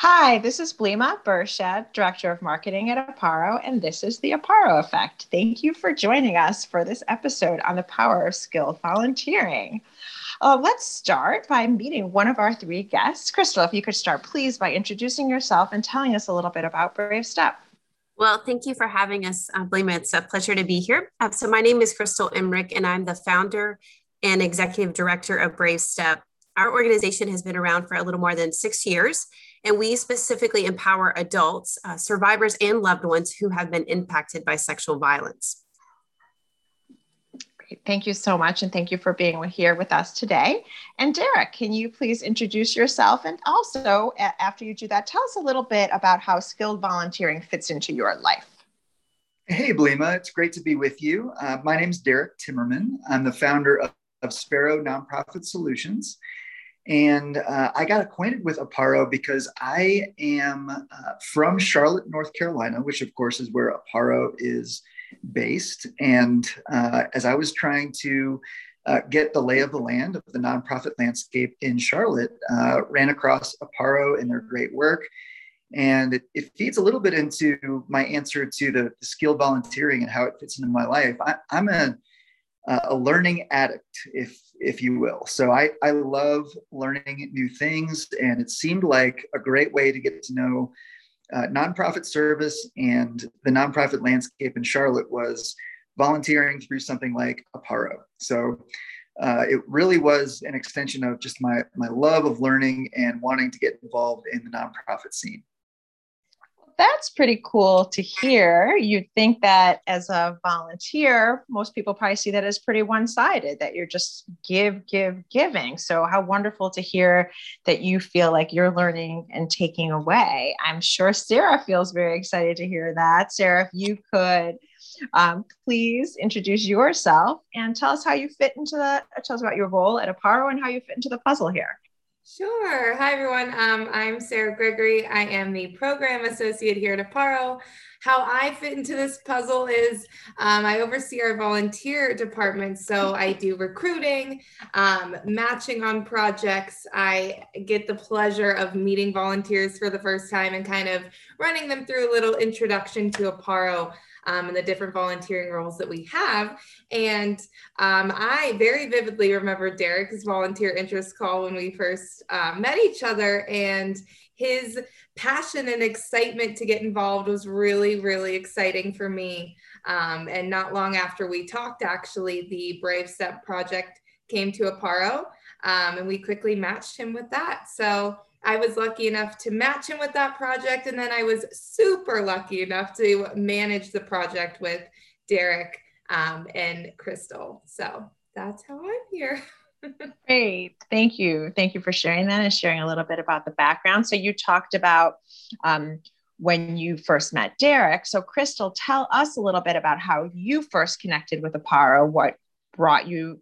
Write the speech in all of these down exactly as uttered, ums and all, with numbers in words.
Hi, this is Blima Bershad, Director of Marketing at Aparo, and this is the Aparo Effect. Thank you for joining us for this episode on the power of skilled volunteering. Uh, let's start by meeting one of our three guests. Crystal, if you could start, please, by introducing yourself and telling us a little bit about Brave Step. Well, thank you for having us, uh, Blima. It's a pleasure to be here. Uh, so my name is Crystal Emmerich, and I'm the founder and executive director of Brave Step. Our organization has been around for a little more than six years, and we specifically empower adults, uh, survivors, and loved ones who have been impacted by sexual violence. Great. Thank you so much, and thank you for being here with us today. And Derek, can you please introduce yourself? And also, after you do that, tell us a little bit about how skilled volunteering fits into your life. Hey, Blima, it's great to be with you. Uh, my name is Derek Timmerman. I'm the founder of, of Sparrow Nonprofit Solutions. And uh, I got acquainted with Aparo because I am uh, from Charlotte, North Carolina, which of course is where Aparo is based. And uh, as I was trying to uh, get the lay of the land of the nonprofit landscape in Charlotte, uh, ran across Aparo and their great work. And it, it feeds a little bit into my answer to the, the skilled volunteering and how it fits into my life. I, I'm a Uh, a learning addict, if if you will. So I, I love learning new things, and it seemed like a great way to get to know uh, nonprofit service and the nonprofit landscape in Charlotte was volunteering through something like Aparo. So uh, it really was an extension of just my my love of learning and wanting to get involved in the nonprofit scene. That's pretty cool to hear. You'd think that as a volunteer, most people probably see that as pretty one-sided, that you're just give, give, giving. So how wonderful to hear that you feel like you're learning and taking away. I'm sure Sarah feels very excited to hear that. Sarah, if you could um, please introduce yourself and tell us how you fit into the, tell us about your role at Aparo and how you fit into the puzzle here. Sure. Hi, everyone. Um, I'm Sarah Gregory. I am the program associate here at Aparo. How I fit into this puzzle is um, I oversee our volunteer department. So I do recruiting, um, matching on projects. I get the pleasure of meeting volunteers for the first time and kind of running them through a little introduction to Aparo. Um, and the different volunteering roles that we have. And um, I very vividly remember Derek's volunteer interest call when we first uh, met each other, and his passion and excitement to get involved was really, really exciting for me. Um, and not long after we talked, actually, the Brave Step project came to Aparo, um, and we quickly matched him with that. So I was lucky enough to match him with that project. And then I was super lucky enough to manage the project with Derek um, and Crystal. So that's how I'm here. Great. Thank you. Thank you for sharing that and sharing a little bit about the background. So you talked about um, when you first met Derek. So Crystal, tell us a little bit about how you first connected with Aparo, what brought you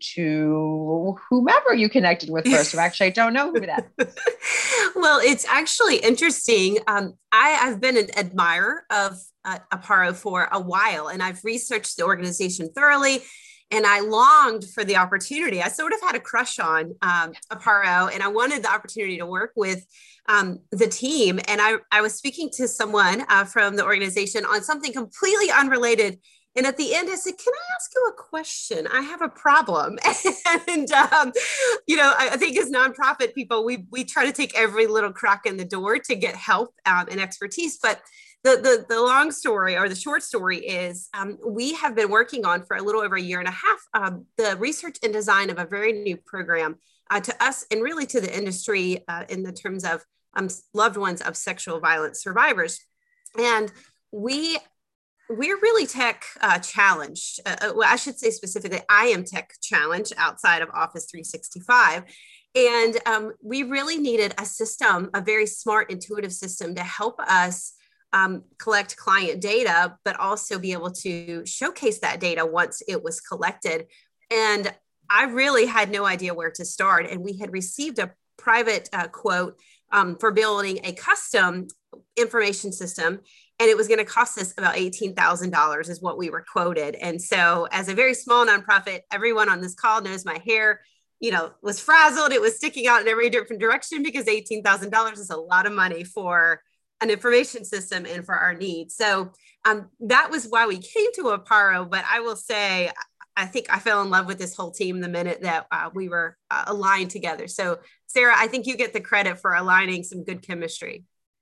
to whomever you connected with first. Actually, I don't know who that is. Well, it's actually interesting. Um, I, I've been an admirer of uh, Aparo for a while, and I've researched the organization thoroughly, and I longed for the opportunity. I sort of had a crush on um, Aparo, and I wanted the opportunity to work with um, the team. And I, I was speaking to someone uh, from the organization on something completely unrelated. And at the end, I said, can I ask you a question? I have a problem. And, um, you know, I, I think as nonprofit people, we we try to take every little crack in the door to get help um, and expertise. But the, the, the long story or the short story is um, we have been working on for a little over a year and a half, um, the research and design of a very new program uh, to us and really to the industry uh, in the terms of um, loved ones of sexual violence survivors. And we We're really tech uh, challenged. Uh, well, I should say specifically, I am tech challenged outside of Office three sixty-five. And um, we really needed a system, a very smart, intuitive system to help us um, collect client data, but also be able to showcase that data once it was collected. And I really had no idea where to start. And we had received a private uh, quote um, for building a custom information system. And it was going to cost us about eighteen thousand dollars is what we were quoted. And so as a very small nonprofit, everyone on this call knows my hair you know, was frazzled. It was sticking out in every different direction because eighteen thousand dollars is a lot of money for an information system and for our needs. So um, that was why we came to Aparo. But I will say, I think I fell in love with this whole team the minute that uh, we were uh, aligned together. So Sarah, I think you get the credit for aligning some good chemistry.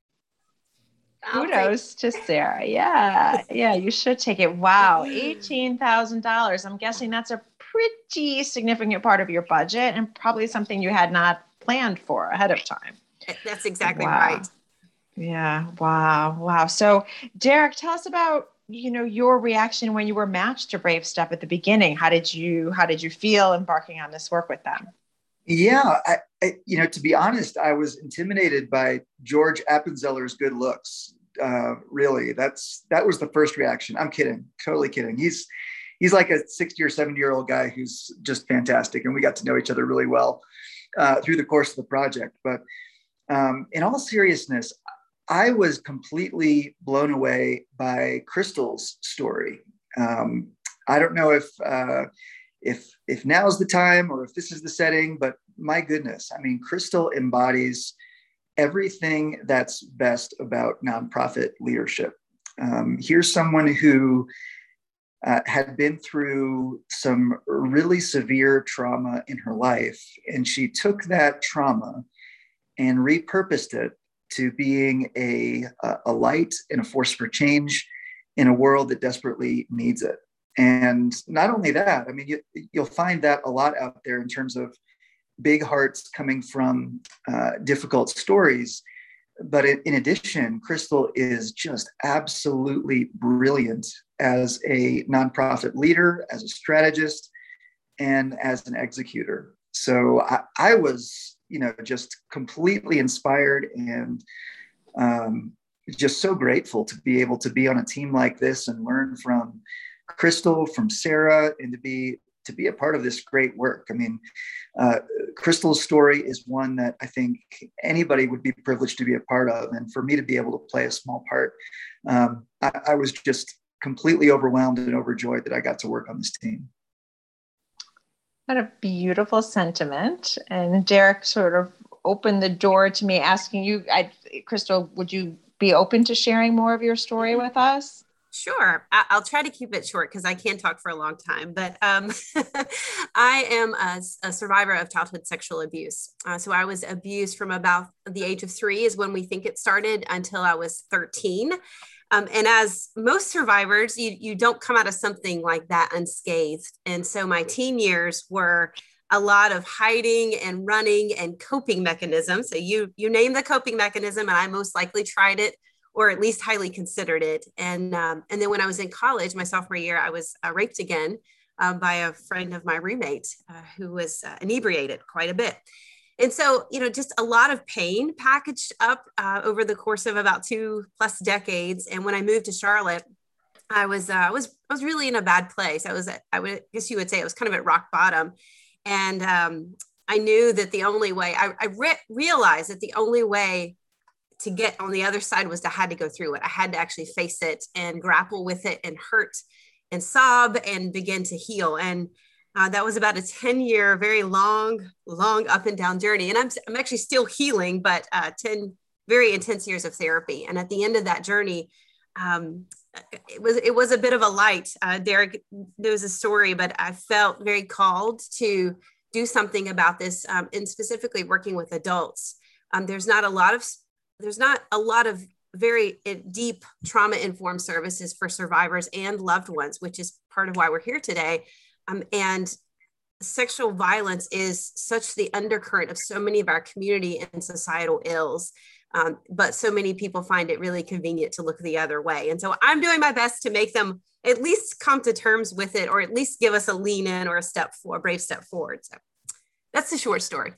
Kudos to Sarah. Yeah. Yeah. You should take it. Wow. eighteen thousand dollars. I'm guessing that's a pretty significant part of your budget and probably something you had not planned for ahead of time. That's exactly wow. right. Yeah. Wow. Wow. So Derek, tell us about, you know, your reaction when you were matched to Brave Step at the beginning. How did you, how did you feel embarking on this work with them? Yeah, I, I, you know, to be honest, I was intimidated by George Appenzeller's good looks. Uh, really, that's that was the first reaction. I'm kidding, totally kidding. He's he's like a sixty or seventy year old guy who's just fantastic, and we got to know each other really well uh, through the course of the project. But um, in all seriousness, I was completely blown away by Crystal's story. Um, I don't know if. Uh, If if now's the time or if this is the setting, but my goodness, I mean, Crystal embodies everything that's best about nonprofit leadership. Um, here's someone who uh, had been through some really severe trauma in her life, and she took that trauma and repurposed it to being a, a light and a force for change in a world that desperately needs it. And not only that, I mean, you, you'll find that a lot out there in terms of big hearts coming from uh, difficult stories. But in, in addition, Crystal is just absolutely brilliant as a nonprofit leader, as a strategist, and as an executor. So I, I was, you know, just completely inspired and um, just so grateful to be able to be on a team like this and learn from Crystal, from Sarah, and to be to be a part of this great work. I mean, uh, Crystal's story is one that I think anybody would be privileged to be a part of. And for me to be able to play a small part, um, I, I was just completely overwhelmed and overjoyed that I got to work on this team. What a beautiful sentiment. And Derek sort of opened the door to me asking you, I, Crystal, would you be open to sharing more of your story with us? Sure. I'll try to keep it short because I can talk for a long time, but um, I am a, a survivor of childhood sexual abuse. Uh, so I was abused from about the age of three is when we think it started until I was thirteen. Um, and as most survivors, you, you don't come out of something like that unscathed. And so my teen years were a lot of hiding and running and coping mechanisms. So you, you name the coping mechanism, and I most likely tried it, or at least highly considered it. And um, and then when I was in college, my sophomore year, I was uh, raped again uh, by a friend of my roommate uh, who was uh, inebriated quite a bit. And so, you know, just a lot of pain packaged up uh, over the course of about two plus decades. And when I moved to Charlotte, I was uh, I was I was really in a bad place. I was at, I would I guess you would say I was kind of at rock bottom, and um, I knew that the only way I, I re- realized that the only way to get on the other side was I had to go through it. I had to actually face it and grapple with it and hurt and sob and begin to heal. And uh, that was about a ten year, very long, long up and down journey. And I'm, I'm actually still healing, but uh, ten very intense years of therapy. And at the end of that journey, um, it was, it was a bit of a light. Uh, Derek knows a story, but I felt very called to do something about this. Um, and specifically working with adults. Um, there's not a lot of There's not a lot of very deep trauma-informed services for survivors and loved ones, which is part of why we're here today. Um, and sexual violence is such the undercurrent of so many of our community and societal ills. Um, but so many people find it really convenient to look the other way. And so I'm doing my best to make them at least come to terms with it, or at least give us a lean in or a step forward, brave step forward. So that's the short story.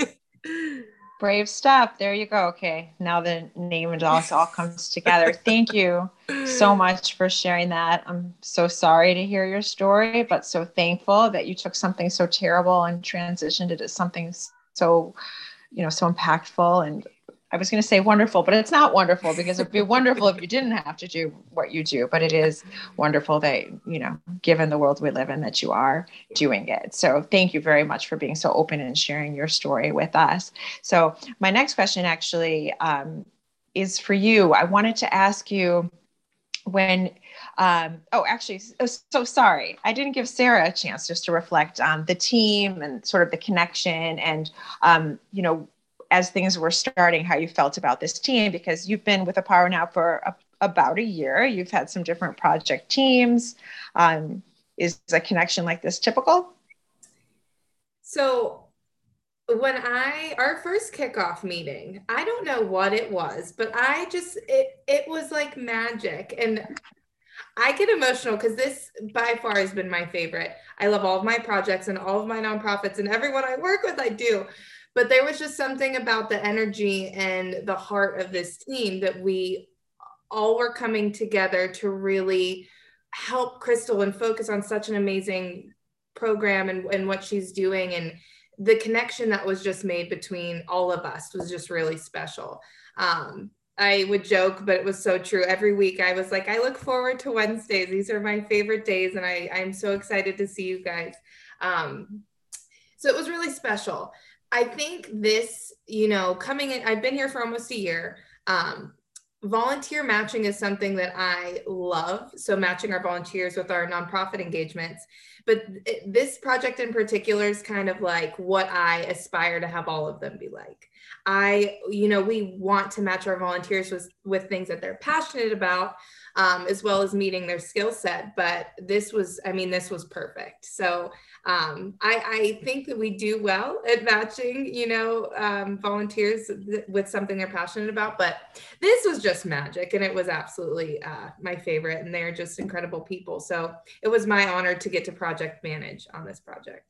Brave Step. There you go. Okay. Now the name and all, all comes together. Thank you so much for sharing that. I'm so sorry to hear your story, but so thankful that you took something so terrible and transitioned it to something so, you know, so impactful. And I was going to say wonderful, but it's not wonderful, because it'd be wonderful if you didn't have to do what you do, but it is wonderful that, you know, given the world we live in, that you are doing it. So thank you very much for being so open and sharing your story with us. So my next question actually um, is for you. I wanted to ask you when, um, oh, actually, so, so sorry. I didn't give Sarah a chance just to reflect on the team and sort of the connection and, um, you know, as things were starting, how you felt about this team, because you've been with Aparo now for a, about a year. You've had some different project teams. Um, is a connection like this typical? So when I, our first kickoff meeting, I don't know what it was, but I just, it, it was like magic. And I get emotional because this by far has been my favorite. I love all of my projects and all of my nonprofits, and everyone I work with, I do. But there was just something about the energy and the heart of this team that we all were coming together to really help Crystal and focus on such an amazing program and, and what she's doing. And the connection that was just made between all of us was just really special. Um, I would joke, but it was so true. Every week I was like, I look forward to Wednesdays. These are my favorite days. And I, I'm so excited to see you guys. Um, so it was really special. I think this, you know, coming in, I've been here for almost a year. Um, volunteer matching is something that I love. So matching our volunteers with our nonprofit engagements. But it, this project in particular is kind of like what I aspire to have all of them be like. I, you know, we want to match our volunteers with, with things that they're passionate about, um, as well as meeting their skill set. But this was, I mean, this was perfect. So um, I, I think that we do well at matching, you know, um, volunteers th- with something they're passionate about. But this was just magic, and it was absolutely uh, my favorite. And they're just incredible people. So it was my honor to get to project manage on this project.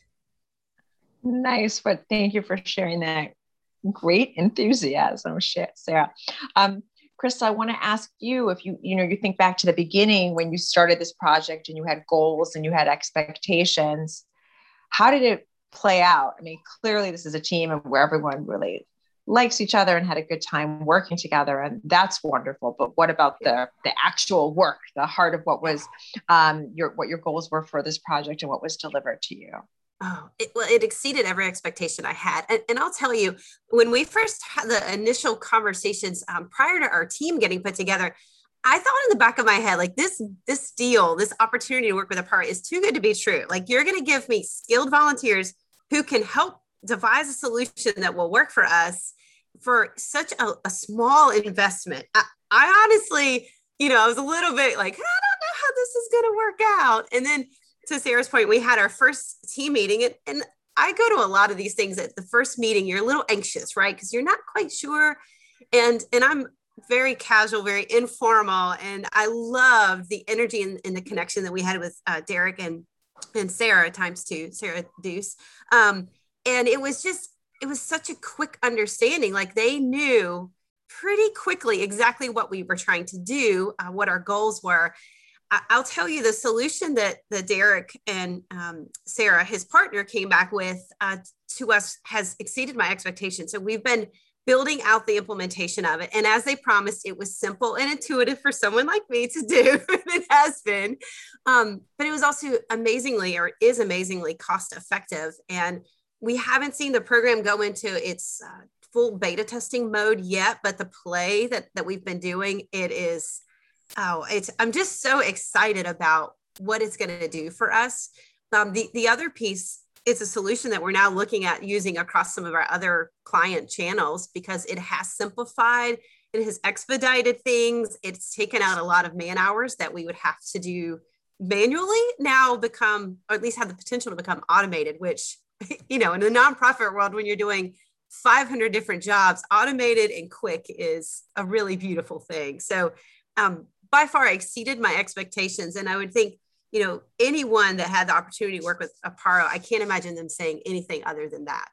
Nice, but thank you for sharing that. Great enthusiasm, Sarah. Um, Crystal, I want to ask you if you, you know, you think back to the beginning when you started this project and you had goals and you had expectations. How did it play out? I mean, clearly this is a team where everyone really likes each other and had a good time working together, and that's wonderful. But what about the the actual work, the heart of what was um, your what your goals were for this project and what was delivered to you? Oh, it, well, it exceeded every expectation I had. And, and I'll tell you, when we first had the initial conversations um, prior to our team getting put together, I thought in the back of my head, like this, this deal, this opportunity to work with Aparo is too good to be true. Like, you're going to give me skilled volunteers who can help devise a solution that will work for us for such a, a small investment. I, I honestly, you know, I was a little bit like, I don't know how this is going to work out. And then to Sarah's point, we had our first team meeting, and, and I go to a lot of these things at the first meeting, you're a little anxious, right? Because you're not quite sure. And, and I'm very casual, very informal. And I loved the energy and, and the connection that we had with uh, Derek and, and Sarah times two, Sarah Deuce. Um, and it was just, it was such a quick understanding. Like, they knew pretty quickly exactly what we were trying to do, uh, what our goals were. I'll tell you, the solution that, that Derek and um, Sarah, his partner, came back with uh, to us has exceeded my expectations. So we've been building out the implementation of it. And as they promised, it was simple and intuitive for someone like me to do. It has been. Um, but it was also amazingly, or is amazingly cost effective. And we haven't seen the program go into its uh, full beta testing mode yet, but the play that, that we've been doing, it is Oh, it's, I'm just so excited about what it's going to do for us. Um, the, the other piece is a solution that we're now looking at using across some of our other client channels, because it has simplified, it has expedited things. It's taken out a lot of man hours that we would have to do manually, now become, or at least have the potential to become automated, which, you know, in the nonprofit world, when you're doing five hundred different jobs, automated and quick is a really beautiful thing. So, um, by far exceeded my expectations. And I would think, you know, anyone that had the opportunity to work with Aparo, I can't imagine them saying anything other than that.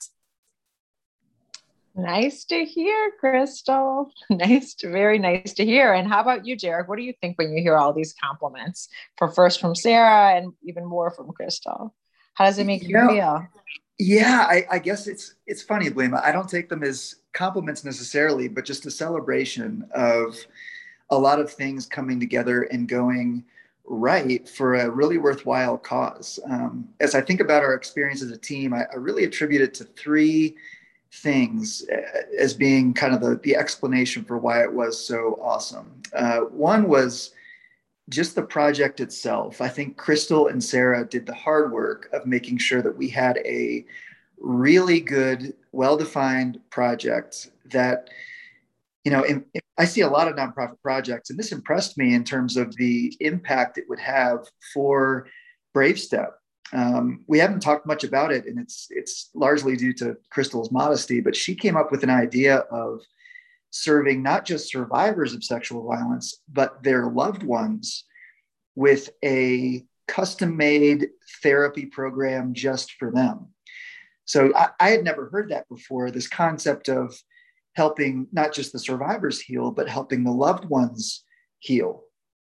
Nice to hear, Crystal. Nice to, very nice to hear. And how about you, Derek? What do you think when you hear all these compliments, for first from Sarah and even more from Crystal? How does it make you, you know, feel? Yeah, I, I guess it's it's funny, Blima. I don't take them as compliments necessarily, but just a celebration of a lot of things coming together and going right for a really worthwhile cause. Um, as I think about our experience as a team, I, I really attribute it to three things as being kind of the, the explanation for why it was so awesome. Uh, one was just the project itself. I think Crystal and Sarah did the hard work of making sure that we had a really good, well-defined project that, you know, in, in, I see a lot of nonprofit projects, and this impressed me in terms of the impact it would have for BraveStep. Um, we haven't talked much about it, and it's it's largely due to Crystal's modesty, but she came up with an idea of serving not just survivors of sexual violence, but their loved ones with a custom-made therapy program just for them. So I, I had never heard that before, this concept of helping not just the survivors heal, but helping the loved ones heal.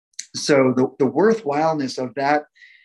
So the, the worthwhileness of that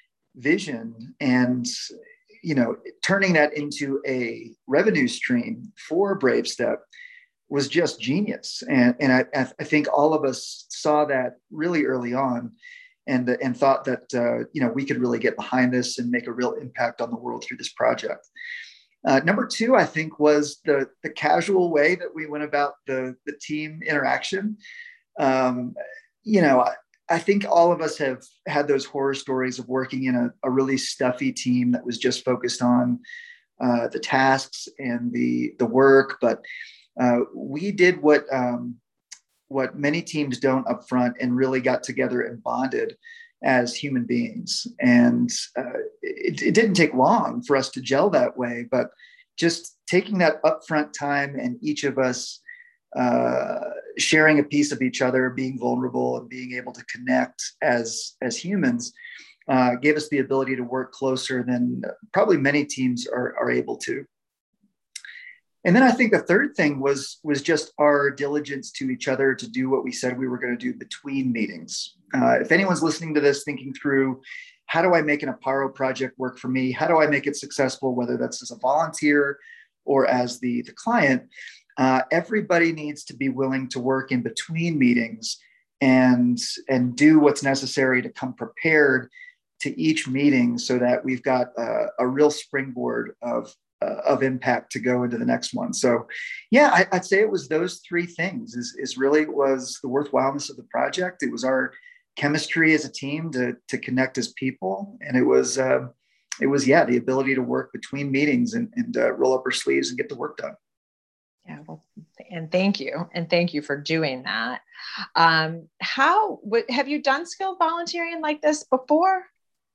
vision and, you know, turning that into a revenue stream for BraveStep was just genius. And, and I, I think all of us saw that really early on and, and thought that, uh, you know, we could really get behind this and make a real impact on the world through this project. Uh, number two, I think, was the, the casual way that we went about the, the team interaction. Um, you know, I, I think all of us have had those horror stories of working in a, a really stuffy team that was just focused on uh, the tasks and the, the work. But uh, we did what, um, what many teams don't up front and really got together and bonded as human beings. And uh, it, it didn't take long for us to gel that way, but just taking that upfront time and each of us uh, sharing a piece of each other, being vulnerable and being able to connect as, as humans uh, gave us the ability to work closer than probably many teams are, are able to. And then I think the third thing was, was just our diligence to each other to do what we said we were going to do between meetings. Uh, if anyone's listening to this thinking through, how do I make an Aparo project work for me? How do I make it successful, whether that's as a volunteer or as the, the client? Uh, everybody needs to be willing to work in between meetings and, and do what's necessary to come prepared to each meeting so that we've got a, a real springboard of Uh, of impact to go into the next one. So yeah, I, I'd say it was those three things is, is really was the worthwhileness of the project. It was our chemistry as a team to, to connect as people. And it was, uh, it was, yeah, the ability to work between meetings and, and uh, roll up our sleeves and get the work done. Yeah, well, and thank you. And thank you for doing that. Um, how, what, have you done skilled volunteering like this before?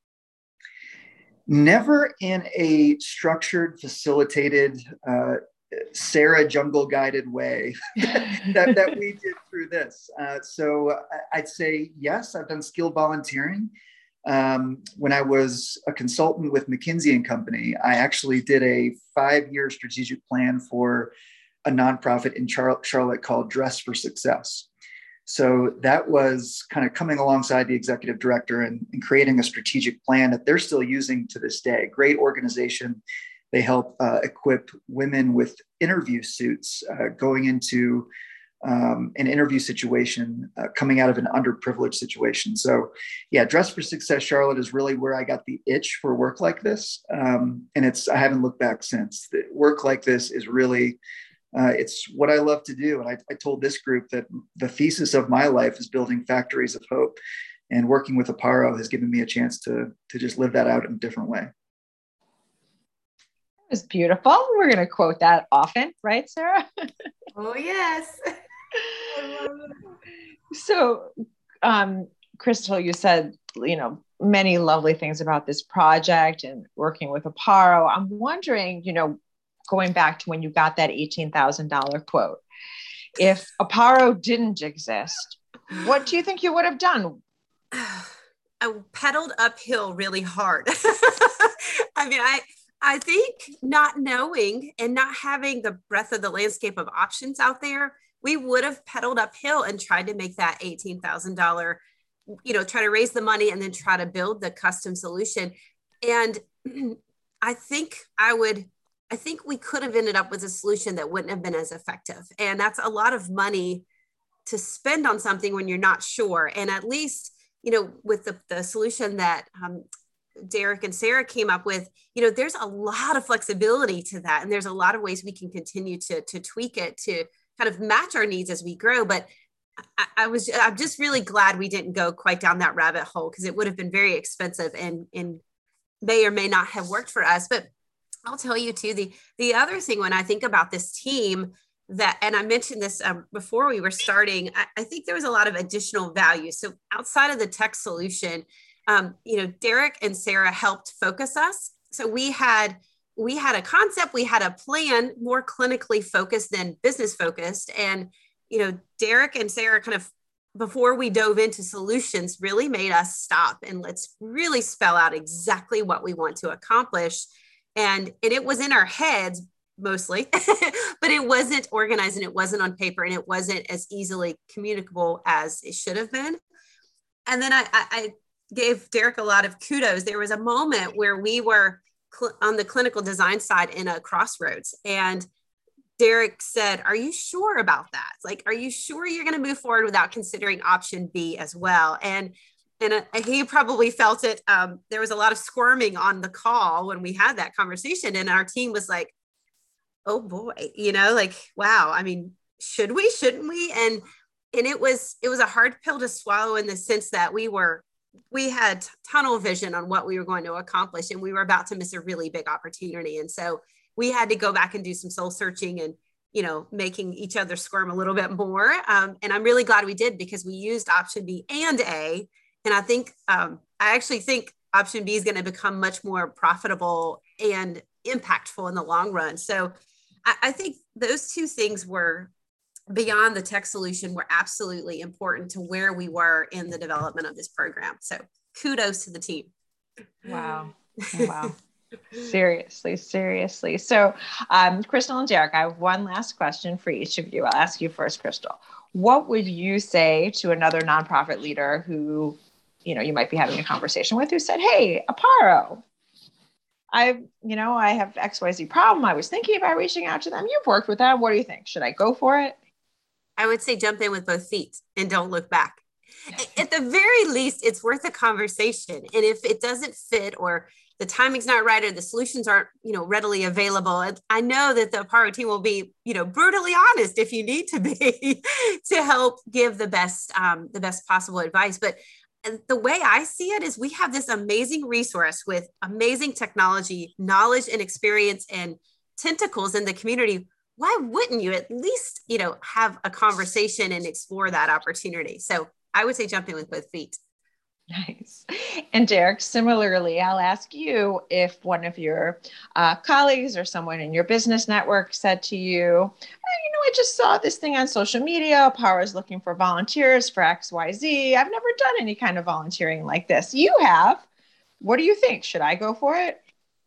Never in a structured, facilitated, uh, Sarah jungle guided way that, that we did through this. Uh, so I'd say, yes, I've done skilled volunteering. Um, when I was a consultant with McKinsey and Company, I actually did a five-year strategic plan for a nonprofit in Char- Charlotte called Dress for Success. So that was kind of coming alongside the executive director and, and creating a strategic plan that they're still using to this day. Great organization. They help uh, equip women with interview suits uh, going into um, an interview situation, uh, coming out of an underprivileged situation. So yeah, Dress for Success Charlotte is really where I got the itch for work like this. Um, and it's, I haven't looked back since. The work like this is really, Uh, it's what I love to do. And I, I told this group that the thesis of my life is building factories of hope, and working with Aparo has given me a chance to, to just live that out in a different way. It was beautiful. We're going to quote that often, right, Sarah? Oh, yes. So, um, Crystal, you said, you know, many lovely things about this project and working with Aparo. I'm wondering, you know, going back to when you got that eighteen thousand dollars quote, if Aparo didn't exist, what do you think you would have done? I pedaled uphill really hard. I mean, I, I think not knowing and not having the breadth of the landscape of options out there, we would have pedaled uphill and tried to make that eighteen thousand dollars, you know, try to raise the money and then try to build the custom solution. And I think I would I think we could have ended up with a solution that wouldn't have been as effective. And that's a lot of money to spend on something when you're not sure. And at least, you know, with the, the solution that um, Derek and Sarah came up with, you know, there's a lot of flexibility to that. And there's a lot of ways we can continue to, to tweak it to kind of match our needs as we grow. But I, I was, I'm just really glad we didn't go quite down that rabbit hole, because it would have been very expensive and, and may or may not have worked for us. But I'll tell you too, the, the other thing when I think about this team that, and I mentioned this um, before we were starting, I, I think there was a lot of additional value. So outside of the tech solution, um, you know, Derek and Sarah helped focus us. So we had, we had a concept, we had a plan, more clinically focused than business focused. And, you know, Derek and Sarah kind of, before we dove into solutions, really made us stop and let's really spell out exactly what we want to accomplish. And, and it was in our heads mostly, but it wasn't organized and it wasn't on paper and it wasn't as easily communicable as it should have been. And then I, I, I gave Derek a lot of kudos. There was a moment where we were cl- on the clinical design side in a crossroads, and Derek said, "Are you sure about that? Like, are you sure you're going to move forward without considering option B as well?" And And uh, he probably felt it. Um, there was a lot of squirming on the call when we had that conversation. And our team was like, oh boy, you know, like, wow, I mean, should we, shouldn't we? And, and it was, it was a hard pill to swallow in the sense that we were, we had tunnel vision on what we were going to accomplish, and we were about to miss a really big opportunity. And so we had to go back and do some soul searching and, you know, making each other squirm a little bit more. Um, and I'm really glad we did, because we used option B and A. And I think, um, I actually think option B is going to become much more profitable and impactful in the long run. So I, I think those two things were, beyond the tech solution, were absolutely important to where we were in the development of this program. So kudos to the team. Wow. Wow. Seriously, seriously. So, um, Crystal and Derek, I have one last question for each of you. I'll ask you first, Crystal. What would you say to another nonprofit leader who, you know, you might be having a conversation with, who said, "Hey, Aparo, I, you know, I have X Y Z problem. I was thinking about reaching out to them. You've worked with them. What do you think? Should I go for it?" I would say jump in with both feet and don't look back. At the very least, it's worth a conversation. And if it doesn't fit, or the timing's not right, or the solutions aren't, you know, readily available, I know that the Aparo team will be, you know, brutally honest if you need to be to help give the best, um, the best possible advice. But the way I see it is, we have this amazing resource with amazing technology, knowledge and experience and tentacles in the community. Why wouldn't you at least, you know, have a conversation and explore that opportunity? So I would say jump in with both feet. Nice. And Derek, similarly, I'll ask you, if one of your uh, colleagues or someone in your business network said to you, "Oh, you know, I just saw this thing on social media. Aparo is looking for volunteers for X Y Z. I've never done any kind of volunteering like this. You have. What do you think? Should I go for it?"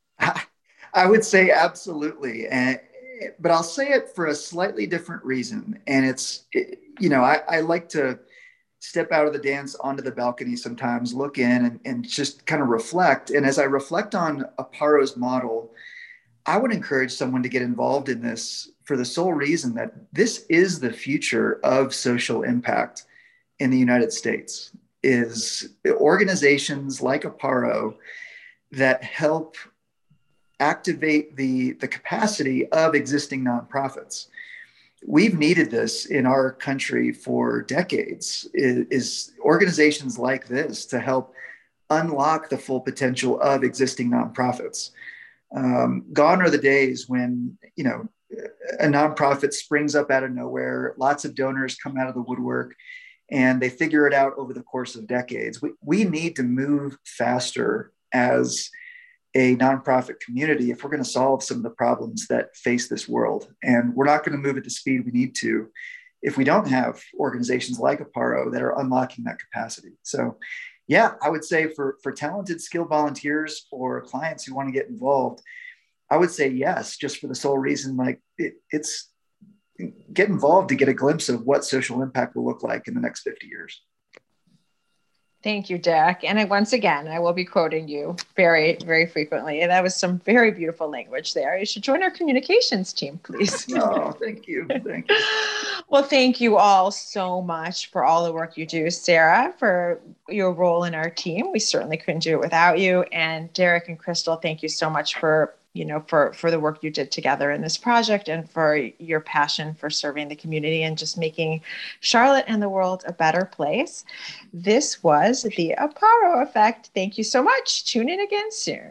I would say absolutely. And, but I'll say it for a slightly different reason. And it's, it, you know, I, I like to step out of the dance onto the balcony sometimes, look in and, and just kind of reflect. And as I reflect on Aparo's model, I would encourage someone to get involved in this for the sole reason that this is the future of social impact in the United States, is organizations like Aparo that help activate the, the capacity of existing nonprofits. We've needed this in our country for decades, is, is organizations like this to help unlock the full potential of existing nonprofits. Um, gone are the days when, you know, a nonprofit springs up out of nowhere, lots of donors come out of the woodwork, and they figure it out over the course of decades. We, we need to move faster as a nonprofit community if we're going to solve some of the problems that face this world. And we're not going to move at the speed we need to if we don't have organizations like Aparo that are unlocking that capacity. So yeah, I would say for, for talented, skilled volunteers or clients who want to get involved, I would say yes, just for the sole reason, like it, it's get involved to get a glimpse of what social impact will look like in the next fifty years. Thank you, Derek. And I, once again, I will be quoting you very, very frequently. And that was some very beautiful language there. You should join our communications team, please. Oh, thank you. Thank you. Well, thank you all so much for all the work you do, Sarah, for your role in our team. We certainly couldn't do it without you. And Derek and Crystal, thank you so much for you know, for, for the work you did together in this project and for your passion for serving the community and just making Charlotte and the world a better place. This was the Aparo Effect. Thank you so much. Tune in again soon.